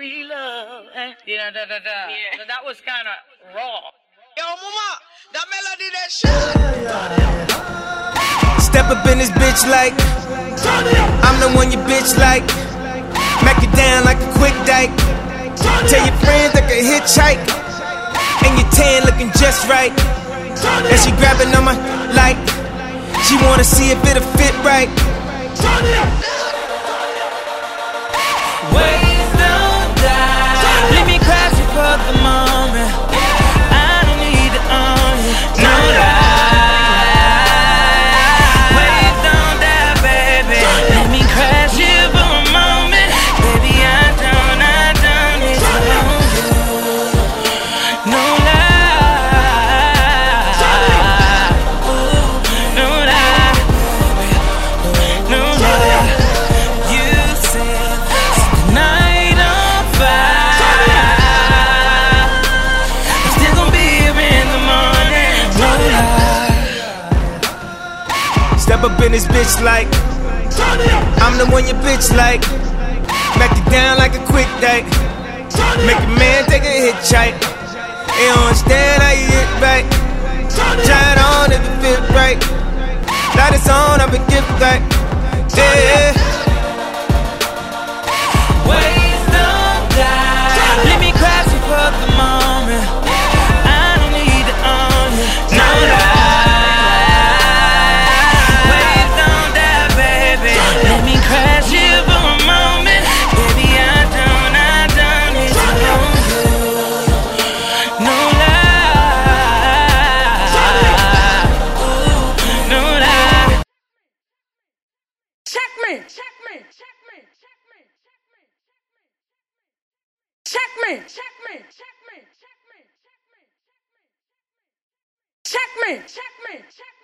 we love. Yeah, So that was kind of raw. Yo, mama, that melody, that shit. Step up in this bitch like I'm the one your bitch like. Mack it down like a quick dike. Tell your friends I can hitchhike. And your tan looking just right. And she grabbing on my like. She wanna see if it'll fit right. Waves don't die. Let me crash it for the moment. I don't need to own you. No lie. Waves don't die, baby. Let me crash it for a moment. Baby, I don't need to own you. No lie. No lie. No lie. You said night on fire. I'm still gonna be here in the morning. No lie. Step up in this bitch like I'm the one your bitch like. Mack it down like a quick date. Make a man take a hitchhike. They don't understand how you get back. Try it on if it fit right. Light it's on, I've been gift back. Yeah. Waves don't die. Let me crash it for the moment. I don't need to own you. No lie. Waves don't die, baby. Let me crash it for a moment. Baby, I don't need to own you. No lie. No lie. Checkmate. Checkmate. Checkmate. Checkmate. Checkmate. Checkmate. Checkmate. Checkmate. Checkmate. Checkmate. Checkmate. Checkmate.